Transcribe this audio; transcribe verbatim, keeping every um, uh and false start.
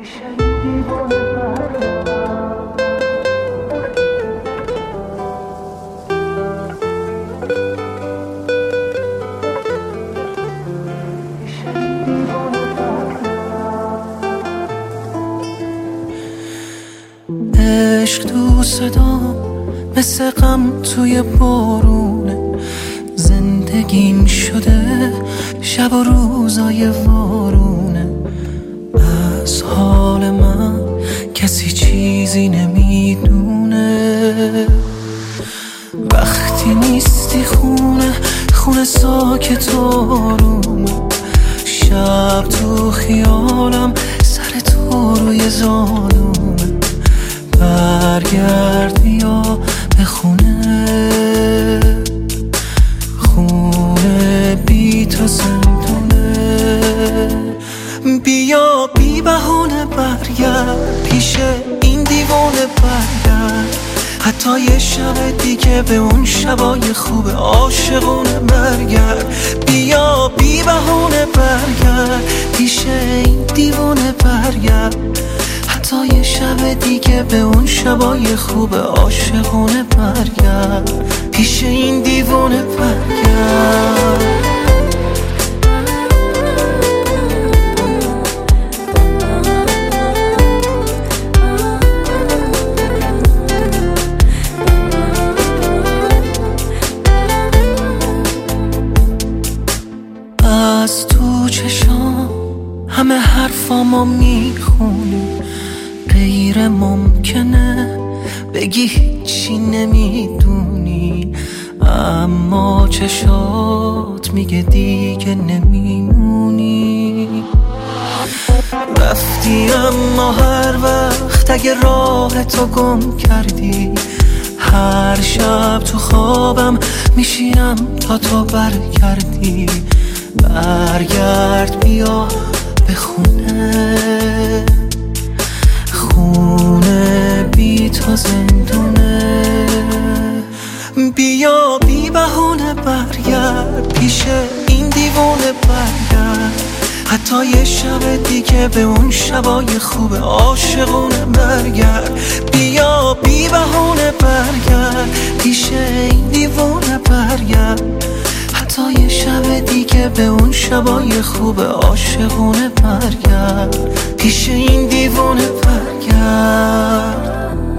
عشق تو صدام مثل غم توی بارونه، زندگیم شده شب و روزای وارونه. از حال من کسی چیزی نمیدونه، وقتی نیستی خونه خونه ساکت و آرومه. شب تو خیالم سر تو روی زانومه، برگرد بیا به خونه، خونه بی تو زندونه. بیا بی بهونه برگرد پیش این دیوانه برگرد، حتی یه شب دیگه به اون شبای خوب عاشقونه برگرد. بیا بی بهونه برگرد پیش این دیوانه برگرد، حتی یه شب دیگه به اون شبای خوب عاشقونه برگرد، پیش این دیوانه برگرد. از تو چشام همه حرفامو میخونی، غیر ممکنه بگی هیچی نمیدونی، اما چشات میگه دیگه نمیمونی. رفتی اما هر وقت اگه راه تو گم کردی، هر شب تو خوابم میشینم تا تو برگردی. برگرد بیا به خونه، خونه بی تو زندونه. بیا بی بهونه برگرد پیش این دیوانه برگرد، حتی یه شب دیگه به اون شبای خوب عاشقونه برگرد. بیا بی بهونه برگرد پیش این دیوانه برگرد، حتی یه شب دیگه به اون شبای خوب عاشقونه برگرد، پیش این دیوانه برگرد.